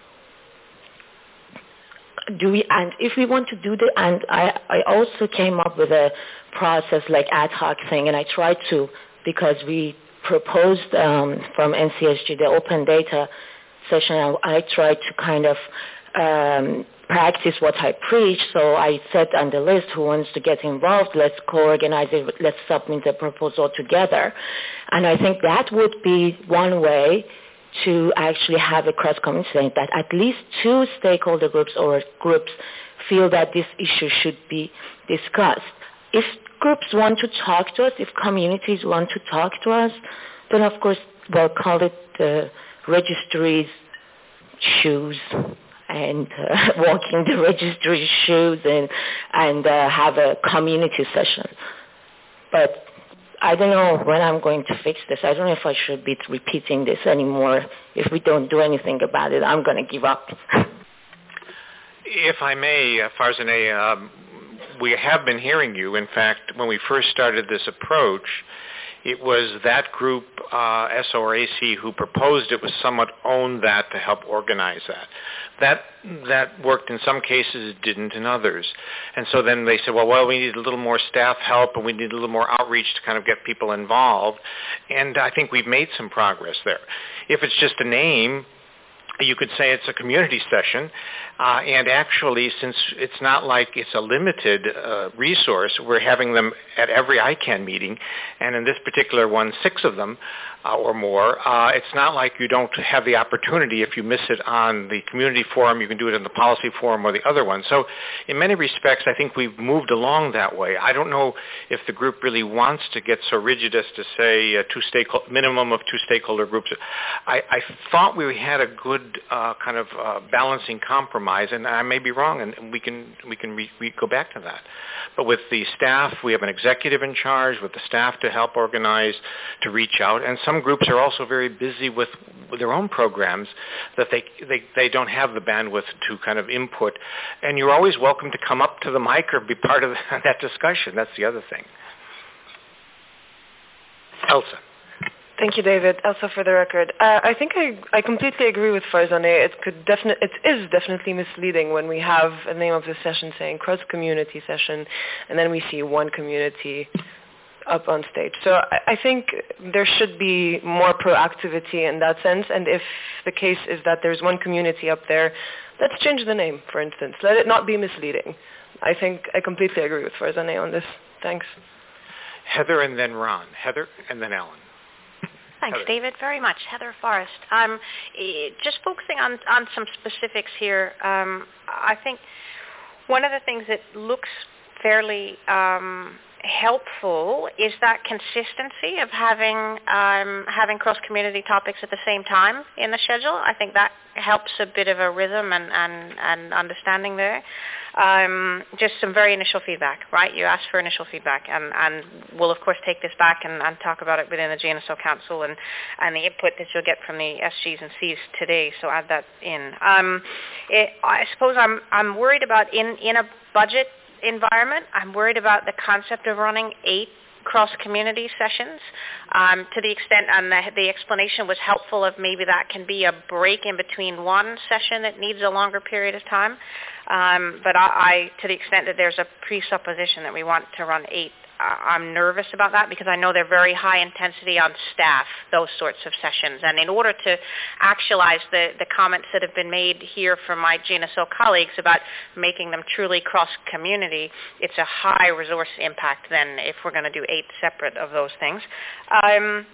Do we, and if we want to do the, and I, I also came up with a process like ad hoc thing, and I tried to, because we proposed um, from N C S G the open data session, I, I tried to kind of um, practice what I preach. So I said on the list, who wants to get involved, let's co-organize it, let's submit the proposal together. And I think that would be one way to actually have a cross-community saying that at least two stakeholder groups or groups feel that this issue should be discussed. If groups want to talk to us, if communities want to talk to us, then of course we'll call it the registry's shoes and uh, walking the registry shoes and, and uh, have a community session. But I don't know when I'm going to fix this. I don't know if I should be repeating this anymore. If we don't do anything about it, I'm going to give up. If I may, uh, Farzaneh, um, we have been hearing you. In fact, when we first started this approach, it was that group, uh, S O R A C, who proposed it, was somewhat owned that to help organize that. That that worked in some cases, it didn't in others. And so then they said, well, well, we need a little more staff help and we need a little more outreach to kind of get people involved. And I think we've made some progress there. If it's just a name, you could say it's a community session, uh, and actually, since it's not like it's a limited uh, resource, we're having them at every I CAN meeting, and in this particular one, six of them uh, or more. Uh, it's not like you don't have the opportunity. If you miss it on the community forum, you can do it in the policy forum or the other one. So in many respects, I think we've moved along that way. I don't know if the group really wants to get so rigid as to say a two stakeholder, minimum of two stakeholder groups. I, I thought we had a good Uh, kind of uh, balancing compromise, and I may be wrong, and we can we can re- we go back to that. But with the staff, we have an executive in charge with the staff to help organize, to reach out, and some groups are also very busy with, with their own programs that they, they they don't have the bandwidth to kind of input. And you're always welcome to come up to the mic or be part of that discussion. That's the other thing. Elsa. Thank you, David. Also, for the record, uh, I think I, I completely agree with Farzaneh. It could definitely, it is definitely misleading when we have a name of the session saying cross-community session, and then we see one community up on stage. So I, I think there should be more proactivity in that sense. And if the case is that there's one community up there, let's change the name, for instance. Let it not be misleading. I think I completely agree with Farzaneh on this. Thanks. Heather and then Ron. Heather and then Ellen. Thanks, Heather. David, very much. Heather Forrest. Um, eh, just focusing on, on some specifics here, um, I think one of the things that looks fairly um, helpful is that consistency of having um, having cross-community topics at the same time in the schedule. I think that helps a bit of a rhythm and, and, and understanding there. Um, just some very initial feedback, right? You asked for initial feedback, and, and we'll, of course, take this back and, and talk about it within the G N S O Council and, and the input that you'll get from the S Gs and Cs today, so add that in. Um, it, I suppose I'm, I'm worried about in, in a budget environment, I'm worried about the concept of running eight cross-community sessions um, to the extent, and the, the explanation was helpful of maybe that can be a break in between one session that needs a longer period of time. Um, but I, I, to the extent that there's a presupposition that we want to run eight, I'm nervous about that because I know they're very high intensity on staff, those sorts of sessions. And in order to actualize the, the comments that have been made here from my G N S O colleagues about making them truly cross-community, it's a high resource impact then if we're going to do eight separate of those things. Um,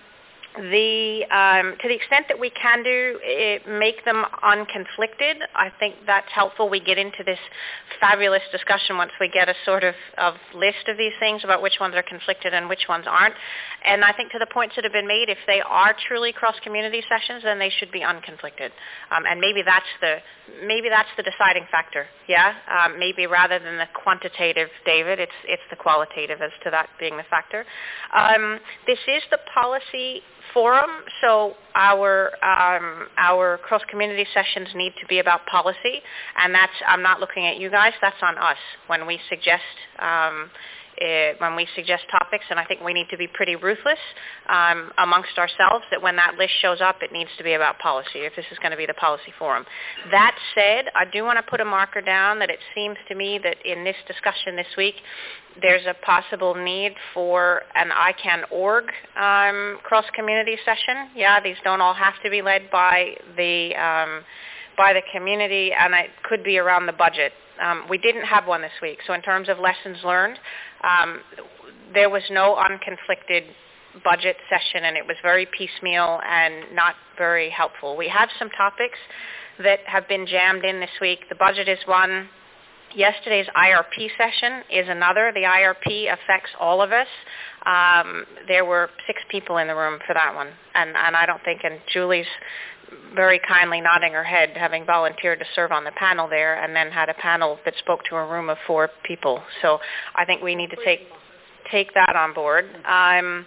The um, to the extent that we can do it, make them unconflicted, I think that's helpful. We get into this fabulous discussion once we get a sort of, of list of these things about which ones are conflicted and which ones aren't. And I think to the points that have been made, if they are truly cross-community sessions, then they should be unconflicted. Um, and maybe that's the maybe that's the deciding factor. Yeah, um, maybe rather than the quantitative, David, it's it's the qualitative as to that being the factor. Um, this is the policy forum, so our um, our cross-community sessions need to be about policy, and that's, I'm not looking at you guys, that's on us when we suggest um, uh, when we suggest topics, and I think we need to be pretty ruthless um, amongst ourselves that when that list shows up, it needs to be about policy if this is going to be the policy forum. That said, I do want to put a marker down that it seems to me that in this discussion this week, there's a possible need for an I CAN org um, cross-community session. Yeah, these don't all have to be led by the um, by the community, and it could be around the budget. Um, we didn't have one this week, so in terms of lessons learned, um, there was no unconflicted budget session, and it was very piecemeal and not very helpful. We have some topics that have been jammed in this week. The budget is one. Yesterday's I R P session is another. The I R P affects all of us. Um, there were six people in the room for that one, and, and I don't think, and Julie's very kindly nodding her head, having volunteered to serve on the panel there, and then had a panel that spoke to a room of four people. So I think we need to take take that on board. Um,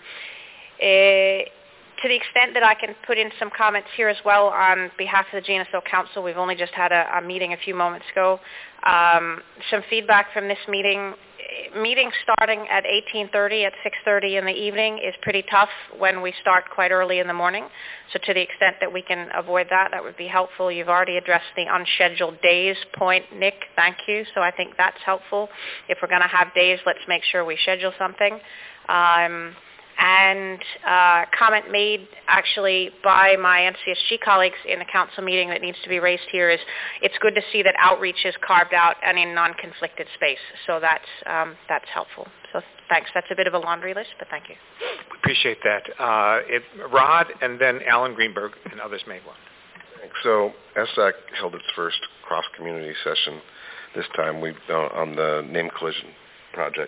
eh, To the extent that I can put in some comments here as well on behalf of the G N S O Council, we've only just had a, a meeting a few moments ago. Um, some feedback from this meeting. Meeting starting at eighteen thirty, at six thirty in the evening is pretty tough when we start quite early in the morning. So to the extent that we can avoid that, that would be helpful. You've already addressed the unscheduled days point, Nick. Thank you. So I think that's helpful. If we're going to have days, let's make sure we schedule something. Um, And uh, comment made actually by my N C S G colleagues in the council meeting that needs to be raised here is it's good to see that outreach is carved out and in non-conflicted space. So that's um, that's helpful. So thanks. That's a bit of a laundry list, but thank you. We appreciate that. Uh, it, Rod and then Alan Greenberg and others made one. Thanks. So S A C held its first cross-community session this time we uh, on the name collision project.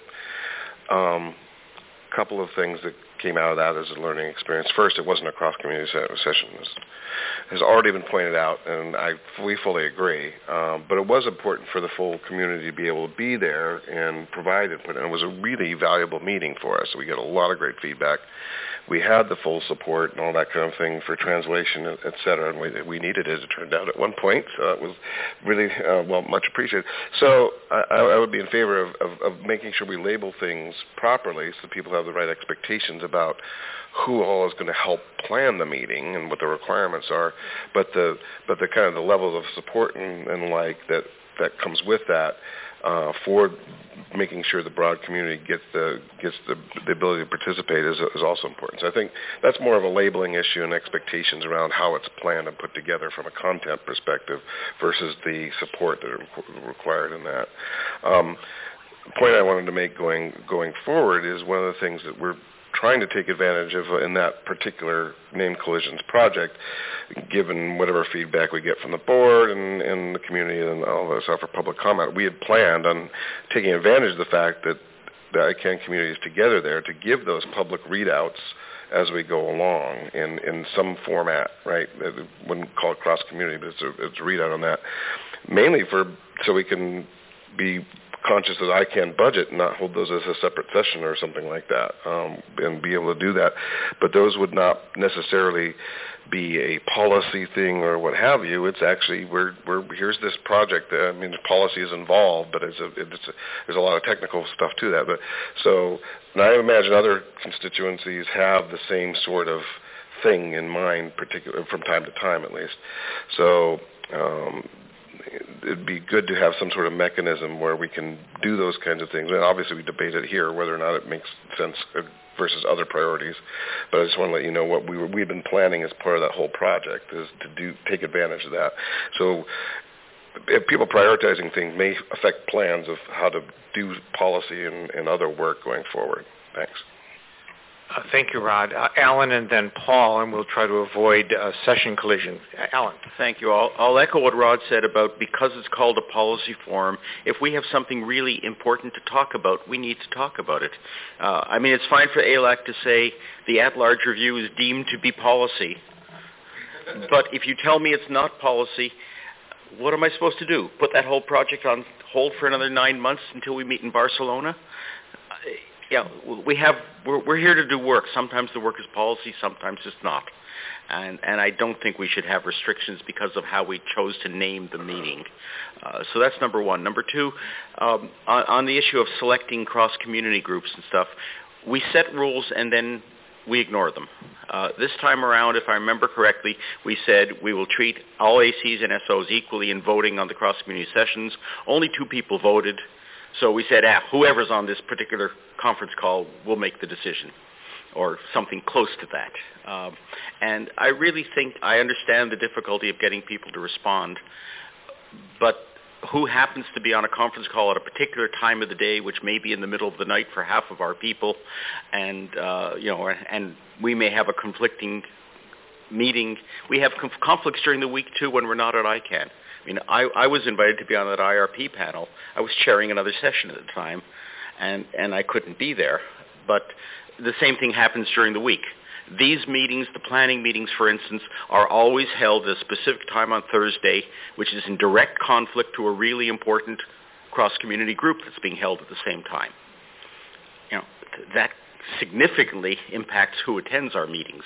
Um, couple of things that came out of that as a learning experience. First, it wasn't a cross-community session. This has already been pointed out, and I we fully agree. Um, but it was important for the full community to be able to be there and provide input, and it was a really valuable meeting for us. So we got a lot of great feedback. We had the full support and all that kind of thing for translation, et cetera, and we, we needed it, it turned out, at one point, so it was really, uh, well, much appreciated. So I, I would be in favor of, of, of making sure we label things properly so people have the right expectations about who all is going to help plan the meeting and what the requirements are, but the but the kind of the levels of support and, and like that, that comes with that uh, for making sure the broad community gets the gets the, the ability to participate is, is also important. So I think that's more of a labeling issue and expectations around how it's planned and put together from a content perspective versus the support that are required in that. Um, the point I wanted to make going going forward is one of the things that we're trying to take advantage of in that particular name collisions project, given whatever feedback we get from the board and, and the community and all that stuff for public comment. We had planned on taking advantage of the fact that the I CAN community is together there to give those public readouts as we go along in, in some format, right? I wouldn't call it cross-community, but it's a, it's a readout on that, mainly for so we can be conscious that I can budget and not hold those as a separate session or something like that, um, and be able to do that. But those would not necessarily be a policy thing or what have you. It's actually we're we're here's this project. That, I mean, the policy is involved, but it's a, it's a, there's a lot of technical stuff to that. But so and I imagine other constituencies have the same sort of thing in mind, particular from time to time at least. So. Um, It'd be good to have some sort of mechanism where we can do those kinds of things. And obviously we debate it here whether or not it makes sense versus other priorities. But I just want to let you know what we were, we've been planning as part of that whole project is to do take advantage of that. So if people prioritizing things may affect plans of how to do policy and, and other work going forward. Thanks. Uh, thank you, Rod. Uh, Alan and then Paul, and we'll try to avoid uh, session collision. Uh, Alan. Thank you. I'll, I'll echo what Rod said about because it's called a policy forum, if we have something really important to talk about, we need to talk about it. Uh, I mean, it's fine for A L A C to say the at-large review is deemed to be policy, but if you tell me it's not policy, what am I supposed to do? Put that whole project on hold for another nine months until we meet in Barcelona? Yeah, we have. We're, we're here to do work. Sometimes the work is policy, sometimes it's not, and and I don't think we should have restrictions because of how we chose to name the meeting. Uh, so that's number one. Number two, um, on, on the issue of selecting cross-community groups and stuff, we set rules and then we ignore them. Uh, this time around, if I remember correctly, we said we will treat all A Cs and S Os equally in voting on the cross-community sessions. Only two people voted. So we said, ah, whoever's on this particular conference call will make the decision, or something close to that. Um, and I really think I understand the difficulty of getting people to respond, but who happens to be on a conference call at a particular time of the day, which may be in the middle of the night for half of our people, and uh, you know, and we may have a conflicting meeting. We have conf- conflicts during the week too when we're not at I CANN. I mean, I, I was invited to be on that I R P panel. I was chairing another session at the time, and, and I couldn't be there. But the same thing happens during the week. These meetings, the planning meetings, for instance, are always held at a specific time on Thursday, which is in direct conflict to a really important cross-community group that's being held at the same time. You know, that significantly impacts who attends our meetings.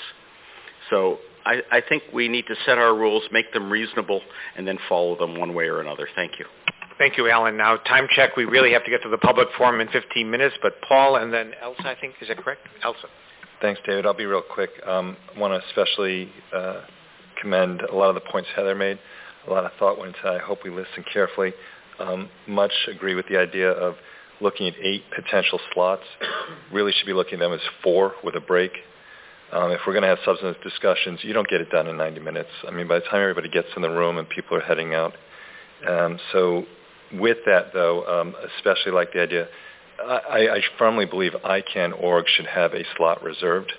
So I, I think we need to set our rules, make them reasonable, and then follow them one way or another. Thank you. Thank you, Alan. Now, time check. We really have to get to the public forum in fifteen minutes, but Paul and then Elsa, I think. Is that correct? Elsa. Thanks, David. I'll be real quick. Um, I want to especially uh, commend a lot of the points Heather made. A lot of thought went into that. I hope we listen carefully. Um, much agree with the idea of looking at eight potential slots. Really should be looking at them as four with a break. Um, if we're going to have substantive discussions, you don't get it done in ninety minutes. I mean, by the time everybody gets in the room and people are heading out. Um, so with that, though, um, especially like the idea, I, I firmly believe I CANN dot org should have a slot reserved,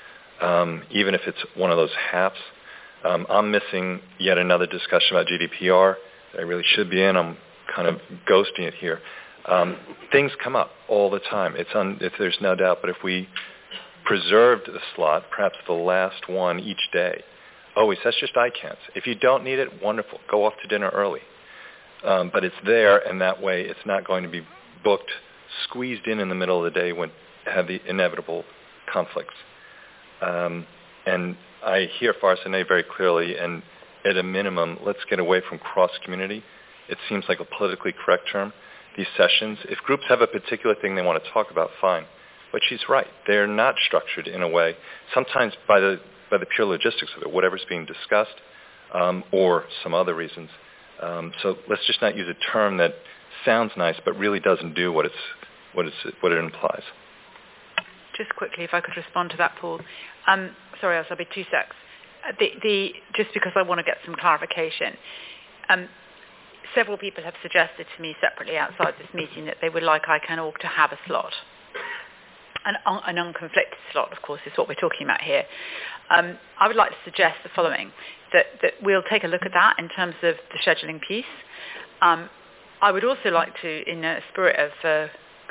um, even if it's one of those halves. Um, I'm missing yet another discussion about G D P R that I really should be in. I'm kind of ghosting it here. Um, things come up all the time. It's un, if there's no doubt, but if we preserved the slot, perhaps the last one each day, always, that's just I CANNs. If you don't need it, wonderful. Go off to dinner early. Um, but it's there, and that way it's not going to be booked, squeezed in in the middle of the day when have the inevitable conflicts. Um, and I hear Farzaneh very clearly, and at a minimum, let's get away from cross-community. It seems like a politically correct term. These sessions, if groups have a particular thing they want to talk about, fine. But she's right. They're not structured in a way, sometimes by the by the pure logistics of it, whatever's being discussed, um, or some other reasons. Um, so let's just not use a term that sounds nice but really doesn't do what it's what it's what it implies. Just quickly, if I could respond to that, Paul. Um, sorry, I'll be two secs. Uh, the, the, just because I want to get some clarification. Um, several people have suggested to me separately outside this meeting that they would like I CANN dot org to have a slot. An, an unconflicted slot, of course, is what we're talking about here. Um, I would like to suggest the following, that, that we'll take a look at that in terms of the scheduling piece. Um, I would also like to, in a spirit of uh,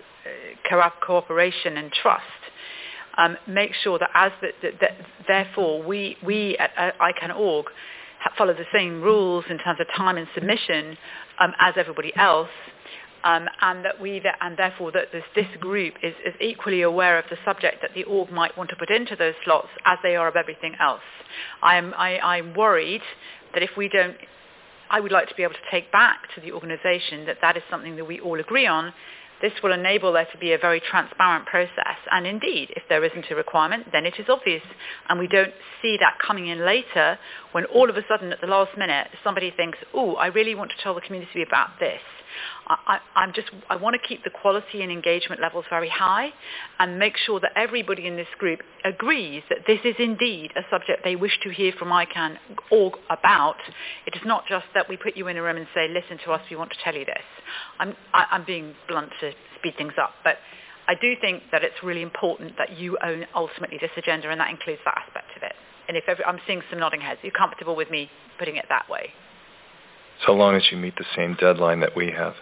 co- cooperation and trust, um, make sure that as the, that, that therefore we, we at, at I CANN dot org follow the same rules in terms of time and submission um, as everybody else. Um, and that we, that, and therefore that this, this group is, is equally aware of the subject that the org might want to put into those slots as they are of everything else. I'm, I, I'm worried that if we don't, I would like to be able to take back to the organisation that that is something that we all agree on. This will enable there to be a very transparent process. And indeed, if there isn't a requirement, then it is obvious. And we don't see that coming in later when all of a sudden at the last minute somebody thinks, oh, I really want to tell the community about this. I, I'm just, I want to keep the quality and engagement levels very high and make sure that everybody in this group agrees that this is indeed a subject they wish to hear from I CANN dot org about. It is not just that we put you in a room and say, listen to us, we want to tell you this. I'm, I, I'm being blunt to speed things up, but I do think that it's really important that you own ultimately this agenda, and that includes that aspect of it. And if every, I'm seeing some nodding heads, you're comfortable with me putting it that way? So long as you meet the same deadline that we have.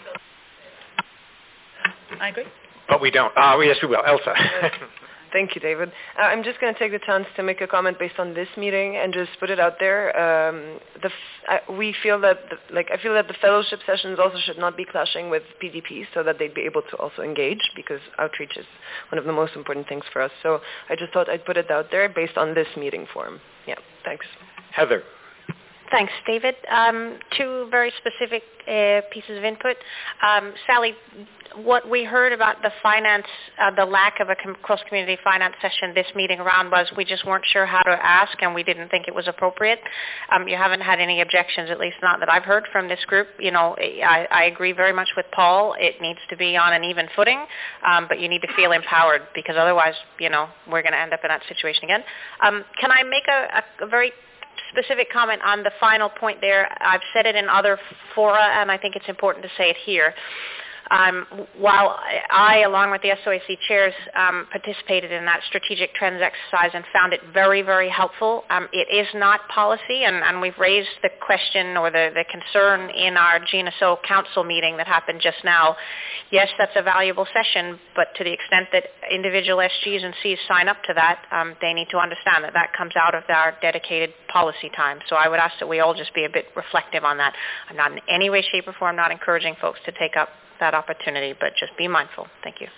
I agree. But we don't. Uh, yes, we will. Elsa. Thank you, David. Uh, I'm just going to take the chance to make a comment based on this meeting and just put it out there. Um, the f- uh, we feel that, the, like, I feel that the fellowship sessions also should not be clashing with P D P, so that they'd be able to also engage, because outreach is one of the most important things for us. So I just thought I'd put it out there based on this meeting form. Yeah. Thanks. Heather. Thanks, David. Um, two very specific uh, pieces of input. Um, Sally, what we heard about the finance, uh, the lack of a com- cross-community finance session this meeting around was we just weren't sure how to ask and we didn't think it was appropriate. Um, you haven't had any objections, at least not that I've heard from this group. You know, I, I agree very much with Paul. It needs to be on an even footing, um, but you need to feel empowered, because otherwise, you know, we're going to end up in that situation again. Um, can I make a, a, a very specific comment on the final point there? I've said it in other fora, and I think it's important to say it here. Um, while I, along with the S O A C chairs, um, participated in that strategic trends exercise and found it very, very helpful, um, it is not policy, and, and we've raised the question or the, the concern in our G N S O Council meeting that happened just now. Yes, that's a valuable session, but to the extent that individual S Gs and Cs sign up to that, um, they need to understand that that comes out of our dedicated policy time. So I would ask that we all just be a bit reflective on that. I'm not in any way, shape, or form not encouraging folks to take up that opportunity, but just be mindful. Thank you.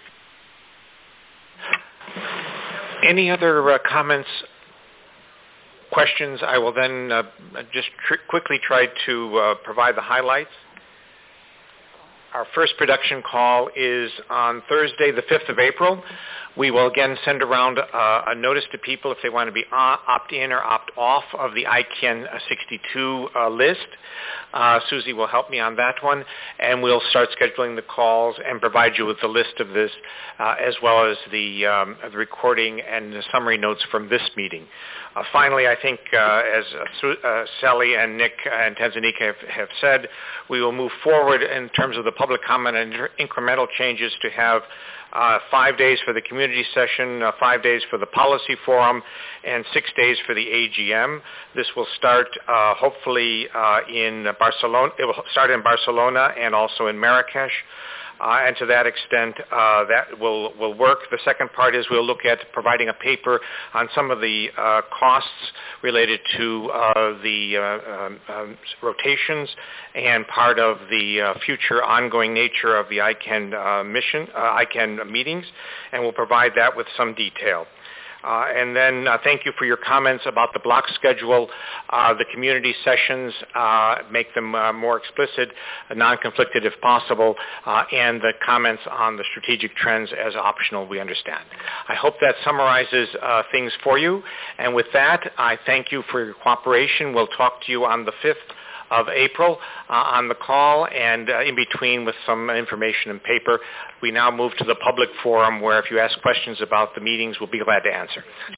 Any other uh, comments, questions? I will then uh, just tr- quickly try to uh, provide the highlights. Our first production call is on Thursday, the fifth of April. We will again send around uh, a notice to people if they want to be uh, opt-in or opt-off of the I C A N sixty-two uh, list. Uh, Susie will help me on that one, and we'll start scheduling the calls and provide you with the list of this, uh, as well as the, um, the recording and the summary notes from this meeting. Uh, finally, I think, uh, as uh, uh, Sally and Nick and Tanzania have, have said, we will move forward in terms of the public comment and incremental changes to have Uh, five days for the community session, uh, five days for the policy forum, and six days for the A G M. This will start uh, hopefully uh, in Barcelona. It will start in Barcelona and also in Marrakesh. Uh, and to that extent, uh, that will, will work. The second part is we'll look at providing a paper on some of the uh, costs related to uh, the uh, um, um, rotations and part of the uh, future ongoing nature of the I C A N uh, mission, uh, I C A N meetings, and we'll provide that with some detail. Uh, and then uh, thank you for your comments about the block schedule, uh, the community sessions, uh, make them uh, more explicit, uh, non-conflicted if possible, uh, and the comments on the strategic trends as optional, we understand. I hope that summarizes uh, things for you. And with that, I thank you for your cooperation. We'll talk to you on the fifth of April uh, on the call and uh, in between with some information and paper. We now move to the public forum where if you ask questions about the meetings, we'll be glad to answer.